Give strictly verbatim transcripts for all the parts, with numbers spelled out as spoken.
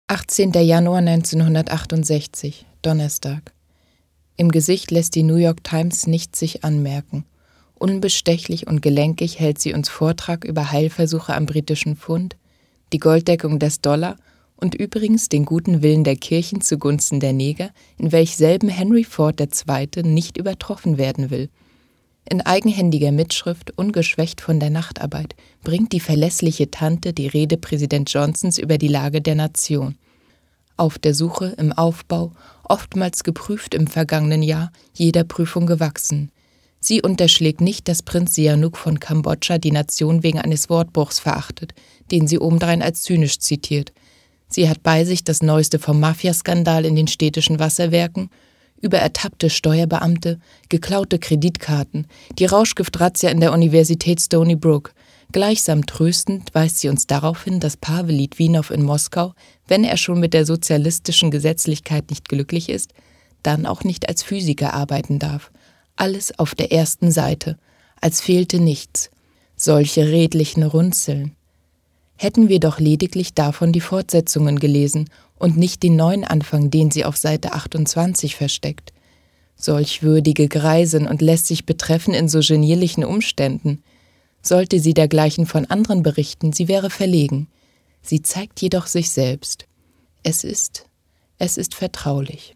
achtzehnter Januar neunzehnhundertachtundsechzig, Donnerstag. Im Gesicht lässt die New York Times nichts sich anmerken. Unbestechlich und gelenkig hält sie uns Vortrag über Heilversuche am britischen Pfund, die Golddeckung des Dollar und übrigens den guten Willen der Kirchen zugunsten der Neger, in welch selben Henry Ford der Zweite nicht übertroffen werden will. In eigenhändiger Mitschrift, ungeschwächt von der Nachtarbeit, bringt die verlässliche Tante die Rede Präsident Johnsons über die Lage der Nation. Auf der Suche, im Aufbau, oftmals geprüft im vergangenen Jahr, jeder Prüfung gewachsen. Sie unterschlägt nicht, dass Prinz Sihanouk von Kambodscha die Nation wegen eines Wortbruchs verachtet, den sie obendrein als zynisch zitiert. Sie hat bei sich das Neueste vom Mafiaskandal in den städtischen Wasserwerken, über ertappte Steuerbeamte, geklaute Kreditkarten, die Rauschgiftrazzia in der Universität Stony Brook. Gleichsam tröstend weist sie uns darauf hin, dass Pavel Litwinow in Moskau, wenn er schon mit der sozialistischen Gesetzlichkeit nicht glücklich ist, dann auch nicht als Physiker arbeiten darf. Alles auf der ersten Seite, als fehlte nichts. Solche redlichen Runzeln. Hätten wir doch lediglich davon die Fortsetzungen gelesen und nicht den neuen Anfang, den sie auf Seite achtundzwanzig versteckt. Solch würdige Greisin und lässt sich betreffen in so genierlichen Umständen. Sollte sie dergleichen von anderen berichten, sie wäre verlegen. Sie zeigt jedoch sich selbst. Es ist, es ist vertraulich.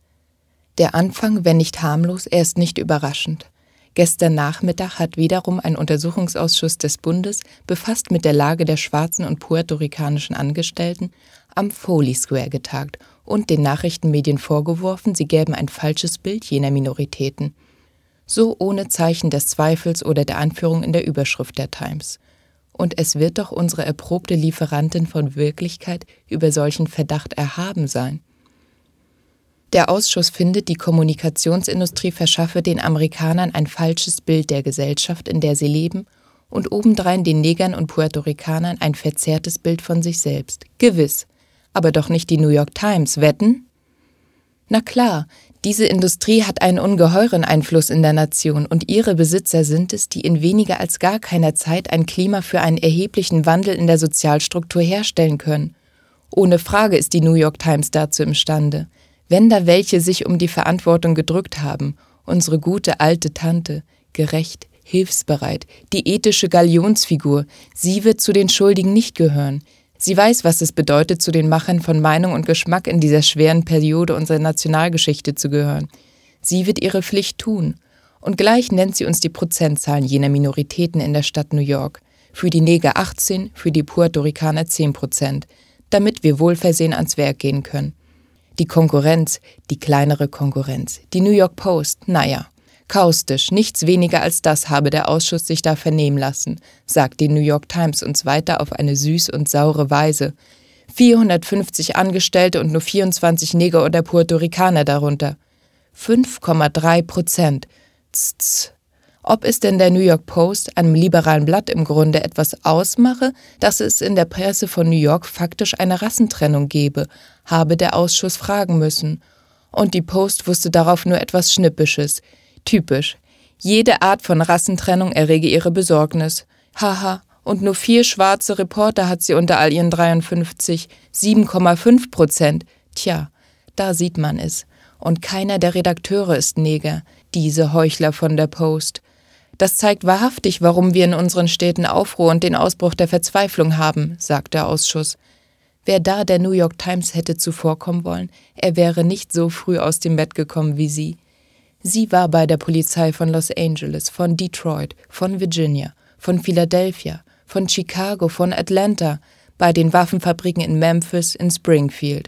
Der Anfang, wenn nicht harmlos, er ist nicht überraschend. Gestern Nachmittag hat wiederum ein Untersuchungsausschuss des Bundes, befasst mit der Lage der schwarzen und puerto-ricanischen Angestellten, am Foley Square getagt und den Nachrichtenmedien vorgeworfen, sie gäben ein falsches Bild jener Minoritäten. So ohne Zeichen des Zweifels oder der Anführung in der Überschrift der Times. Und es wird doch unsere erprobte Lieferantin von Wirklichkeit über solchen Verdacht erhaben sein. Der Ausschuss findet, die Kommunikationsindustrie verschaffe den Amerikanern ein falsches Bild der Gesellschaft, in der sie leben, und obendrein den Negern und Puerto-Ricanern ein verzerrtes Bild von sich selbst. Gewiss. Aber doch nicht die New York Times, wetten? Na klar, diese Industrie hat einen ungeheuren Einfluss in der Nation und ihre Besitzer sind es, die in weniger als gar keiner Zeit ein Klima für einen erheblichen Wandel in der Sozialstruktur herstellen können. Ohne Frage ist die New York Times dazu imstande. Wenn da welche sich um die Verantwortung gedrückt haben, unsere gute alte Tante, gerecht, hilfsbereit, die ethische Galionsfigur, sie wird zu den Schuldigen nicht gehören. Sie weiß, was es bedeutet, zu den Machern von Meinung und Geschmack in dieser schweren Periode unserer Nationalgeschichte zu gehören. Sie wird ihre Pflicht tun. Und gleich nennt sie uns die Prozentzahlen jener Minoritäten in der Stadt New York. Für die Neger achtzehn, für die Puerto-Ricaner zehn Prozent, damit wir wohlversehen ans Werk gehen können. Die Konkurrenz, die kleinere Konkurrenz, die New York Post, naja, kaustisch, nichts weniger als das habe der Ausschuss sich da vernehmen lassen, sagt die New York Times uns weiter auf eine süß und saure Weise. vierhundertfünfzig Angestellte und nur vierundzwanzig Neger oder Puerto Ricaner darunter. fünf Komma drei Prozent. Tz, tz. Ob es denn der New York Post, einem liberalen Blatt im Grunde, etwas ausmache, dass es in der Presse von New York faktisch eine Rassentrennung gebe, habe der Ausschuss fragen müssen. Und die Post wusste darauf nur etwas Schnippisches. Typisch. Jede Art von Rassentrennung errege ihre Besorgnis. Haha, und nur vier schwarze Reporter hat sie unter all ihren dreiundfünfzig, sieben Komma fünf Prozent. Tja, da sieht man es. Und keiner der Redakteure ist Neger, diese Heuchler von der Post. Das zeigt wahrhaftig, warum wir in unseren Städten Aufruhr und den Ausbruch der Verzweiflung haben, sagt der Ausschuss. Wer da der New York Times hätte zuvorkommen wollen, er wäre nicht so früh aus dem Bett gekommen wie sie. Sie war bei der Polizei von Los Angeles, von Detroit, von Virginia, von Philadelphia, von Chicago, von Atlanta, bei den Waffenfabriken in Memphis, in Springfield.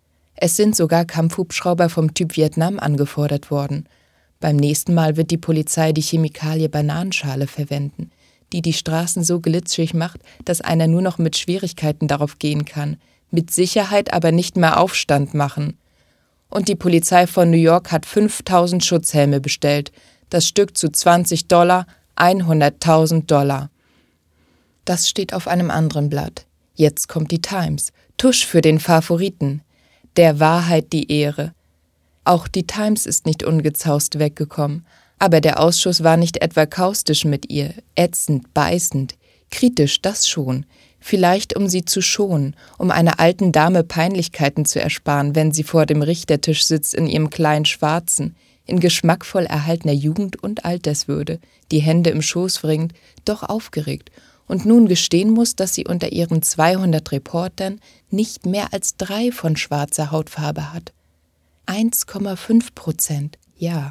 Es sind sogar Kampfhubschrauber vom Typ Vietnam angefordert worden. Beim nächsten Mal wird die Polizei die Chemikalie Bananenschale verwenden, die die Straßen so glitschig macht, dass einer nur noch mit Schwierigkeiten darauf gehen kann, mit Sicherheit aber nicht mehr Aufstand machen. Und die Polizei von New York hat fünftausend Schutzhelme bestellt, das Stück zu zwanzig Dollar, hunderttausend Dollar. Das steht auf einem anderen Blatt. Jetzt kommt die Times. Tusch für den Favoriten. Der Wahrheit die Ehre. Auch die Times ist nicht ungezaust weggekommen, aber der Ausschuss war nicht etwa kaustisch mit ihr, ätzend, beißend, kritisch, das schon. Vielleicht um sie zu schonen, um einer alten Dame Peinlichkeiten zu ersparen, wenn sie vor dem Richtertisch sitzt in ihrem kleinen Schwarzen, in geschmackvoll erhaltener Jugend- und Alterswürde, die Hände im Schoß wringend, doch aufgeregt und nun gestehen muss, dass sie unter ihren zweihundert Reportern nicht mehr als drei von schwarzer Hautfarbe hat. eins Komma fünf Prozent, ja.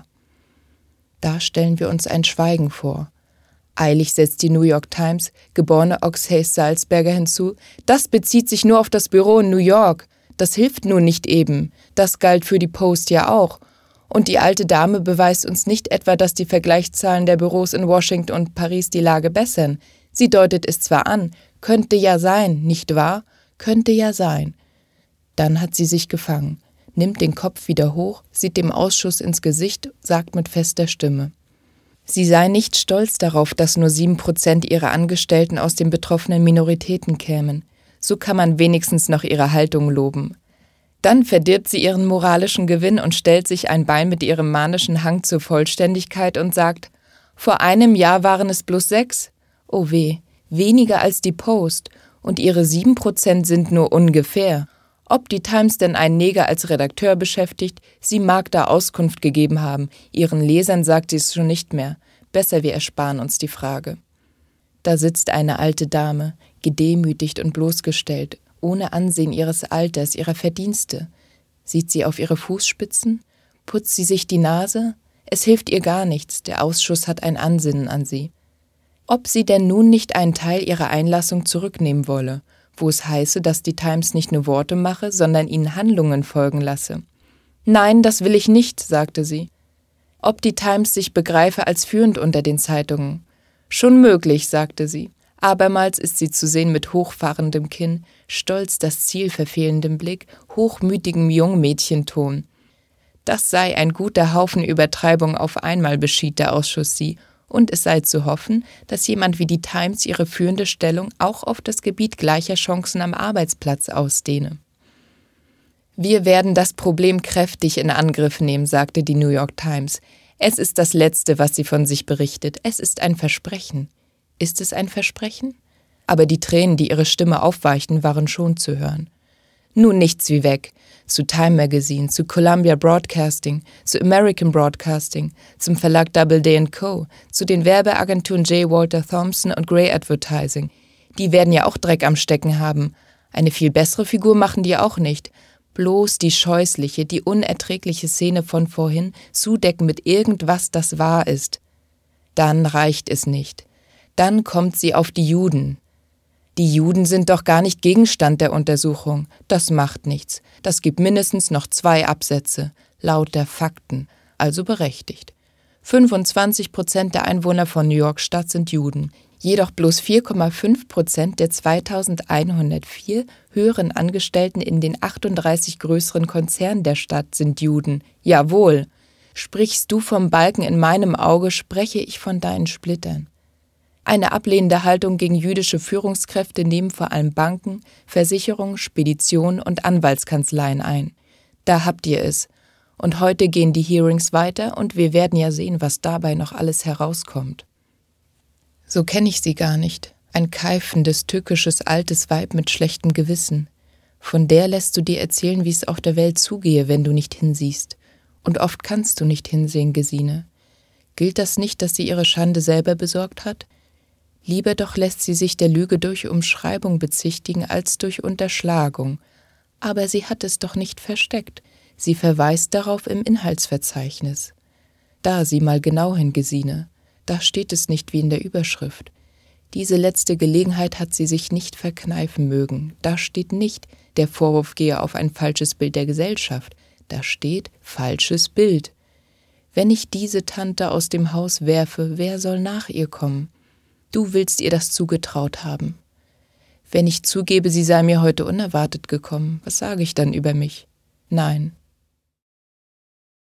Da stellen wir uns ein Schweigen vor. Eilig setzt die New York Times, geborene Oxhays-Salzberger hinzu, das bezieht sich nur auf das Büro in New York. Das hilft nun nicht eben. Das galt für die Post ja auch. Und die alte Dame beweist uns nicht etwa, dass die Vergleichszahlen der Büros in Washington und Paris die Lage bessern. Sie deutet es zwar an, könnte ja sein, nicht wahr? Könnte ja sein. Dann hat sie sich gefangen, nimmt den Kopf wieder hoch, sieht dem Ausschuss ins Gesicht, sagt mit fester Stimme: Sie sei nicht stolz darauf, dass nur sieben Prozent ihrer Angestellten aus den betroffenen Minoritäten kämen. So kann man wenigstens noch ihre Haltung loben. Dann verdirbt sie ihren moralischen Gewinn und stellt sich ein Bein mit ihrem manischen Hang zur Vollständigkeit und sagt: Vor einem Jahr waren es bloß sechs. Oh weh, weniger als die Post. Und ihre sieben Prozent sind nur ungefähr. Ob die Times denn einen Neger als Redakteur beschäftigt, sie mag da Auskunft gegeben haben. Ihren Lesern sagt sie es schon nicht mehr. Besser, wir ersparen uns die Frage. Da sitzt eine alte Dame, gedemütigt und bloßgestellt, ohne Ansehen ihres Alters, ihrer Verdienste. Sieht sie auf ihre Fußspitzen? Putzt sie sich die Nase? Es hilft ihr gar nichts, der Ausschuss hat ein Ansinnen an sie. Ob sie denn nun nicht einen Teil ihrer Einlassung zurücknehmen wolle, wo es heiße, dass die Times nicht nur Worte mache, sondern ihnen Handlungen folgen lasse. Nein, das will ich nicht, sagte sie. Ob die Times sich begreife als führend unter den Zeitungen. Schon möglich, sagte sie. Abermals ist sie zu sehen mit hochfahrendem Kinn, stolz das Ziel verfehlendem Blick, hochmütigem Jungmädchenton. Das sei ein guter Haufen Übertreibung auf einmal, beschied der Ausschuss sie, und es sei zu hoffen, dass jemand wie die Times ihre führende Stellung auch auf das Gebiet gleicher Chancen am Arbeitsplatz ausdehne. Wir werden das Problem kräftig in Angriff nehmen, sagte die New York Times. Es ist das Letzte, was sie von sich berichtet. Es ist ein Versprechen. Ist es ein Versprechen? Aber die Tränen, die ihre Stimme aufweichten, waren schon zu hören. Nun nichts wie weg. Zu Time Magazine, zu Columbia Broadcasting, zu American Broadcasting, zum Verlag Doubleday and Co., zu den Werbeagenturen J. Walter Thompson und Grey Advertising. Die werden ja auch Dreck am Stecken haben. Eine viel bessere Figur machen die auch nicht. Bloß die scheußliche, die unerträgliche Szene von vorhin zudecken mit irgendwas, das wahr ist. Dann reicht es nicht. Dann kommt sie auf die Juden. Die Juden sind doch gar nicht Gegenstand der Untersuchung. Das macht nichts. Das gibt mindestens noch zwei Absätze. Lauter Fakten. Also berechtigt. fünfundzwanzig Prozent der Einwohner von New York Stadt sind Juden. Jedoch bloß vier Komma fünf Prozent der zweitausendeinhundertvier höheren Angestellten in den achtunddreißig größeren Konzernen der Stadt sind Juden. Jawohl. Sprichst du vom Balken in meinem Auge, spreche ich von deinen Splittern. Eine ablehnende Haltung gegen jüdische Führungskräfte nehmen vor allem Banken, Versicherungen, Speditionen und Anwaltskanzleien ein. Da habt ihr es. Und heute gehen die Hearings weiter und wir werden ja sehen, was dabei noch alles herauskommt. So kenne ich sie gar nicht. Ein keifendes, tückisches, altes Weib mit schlechtem Gewissen. Von der lässt du dir erzählen, wie es auf der Welt zugehe, wenn du nicht hinsiehst. Und oft kannst du nicht hinsehen, Gesine. Gilt das nicht, dass sie ihre Schande selber besorgt hat? Lieber doch lässt sie sich der Lüge durch Umschreibung bezichtigen als durch Unterschlagung. Aber sie hat es doch nicht versteckt. Sie verweist darauf im Inhaltsverzeichnis. Da, sieh mal genau hin, Gesine. Da steht es nicht wie in der Überschrift. Diese letzte Gelegenheit hat sie sich nicht verkneifen mögen. Da steht nicht, der Vorwurf gehe auf ein falsches Bild der Gesellschaft. Da steht, falsches Bild. Wenn ich diese Tante aus dem Haus werfe, wer soll nach ihr kommen? Du willst ihr das zugetraut haben. Wenn ich zugebe, sie sei mir heute unerwartet gekommen, was sage ich dann über mich? Nein,